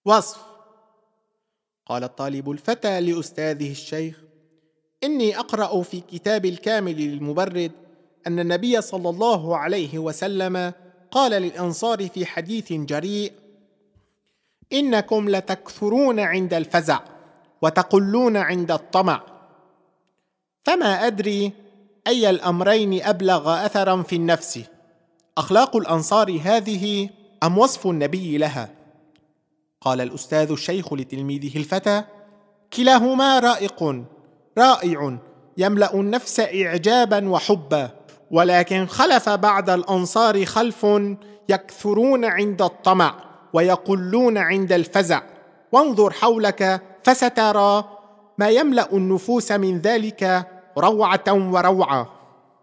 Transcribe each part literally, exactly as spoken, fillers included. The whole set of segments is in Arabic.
وصف. قال الطالب الفتى لأستاذه الشيخ: إني أقرأ في كتاب الكامل للمبرد أن النبي صلى الله عليه وسلم قال للأنصار في حديث جريء: إنكم لتكثرون عند الفزع وتقلون عند الطمع، فما أدري أي الأمرين أبلغ أثرا في النفس، أخلاق الأنصار هذه أم وصف النبي لها؟ قال الأستاذ الشيخ لتلميذه الفتى: كلاهما رائق رائع يملأ النفس إعجابا وحبا، ولكن خلف بعد الأنصار خلف يكثرون عند الطمع ويقلون عند الفزع، وانظر حولك فسترى ما يملأ النفوس من ذلك روعة وروعة.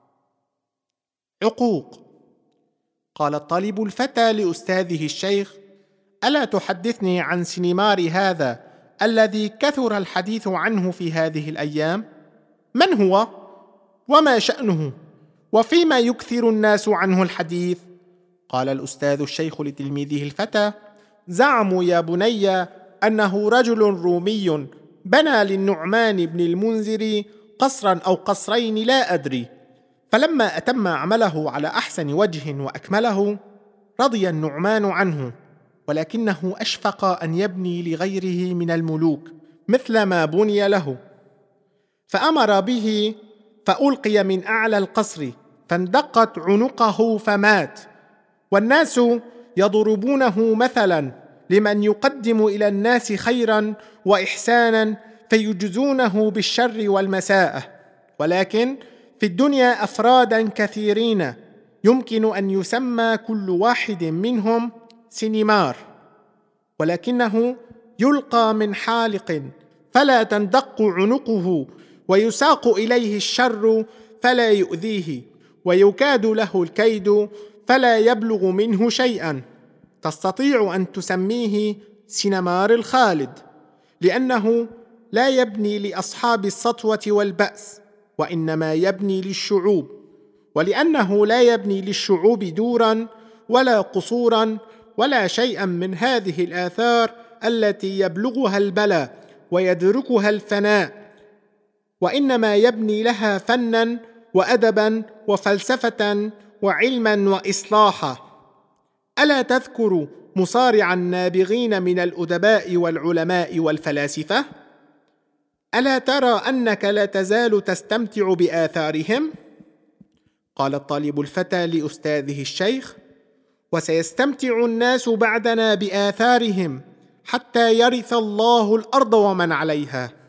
عقوق. قال الطالب الفتى لأستاذه الشيخ: ألا تحدثني عن سينمار هذا الذي كثر الحديث عنه في هذه الأيام؟ من هو؟ وما شأنه؟ وفيما يكثر الناس عنه الحديث؟ قال الأستاذ الشيخ لتلميذه الفتى: زعموا يا بني أنه رجل رومي بنى للنعمان بن المنذر قصرا أو قصرين لا أدري، فلما أتم عمله على أحسن وجه وأكمله رضي النعمان عنه، ولكنه أشفق أن يبني لغيره من الملوك مثل ما بني له، فأمر به فألقي من أعلى القصر فاندقت عنقه فمات، والناس يضربونه مثلا لمن يقدم إلى الناس خيرا وإحسانا فيجزونه بالشر والمساءة، ولكن في الدنيا أفرادا كثيرين يمكن أن يسمى كل واحد منهم سينمار، ولكنه يلقى من حالق فلا تندق عنقه، ويساق إليه الشر فلا يؤذيه، ويكاد له الكيد فلا يبلغ منه شيئا. تستطيع أن تسميه سينمار الخالد، لأنه لا يبني لأصحاب السطوة والبأس، وإنما يبني للشعوب، ولأنه لا يبني للشعوب دورا ولا قصورا ولا شيئا من هذه الآثار التي يبلغها البلاء ويدركها الفناء، وإنما يبني لها فنا وأدبا وفلسفة وعلما وإصلاحا. ألا تذكر مصارع النابغين من الأدباء والعلماء والفلاسفة؟ ألا ترى أنك لا تزال تستمتع بآثارهم؟ قال الطالب الفتى لأستاذه الشيخ: وسيستمتع الناس بعدنا بآثارهم حتى يرث الله الأرض ومن عليها.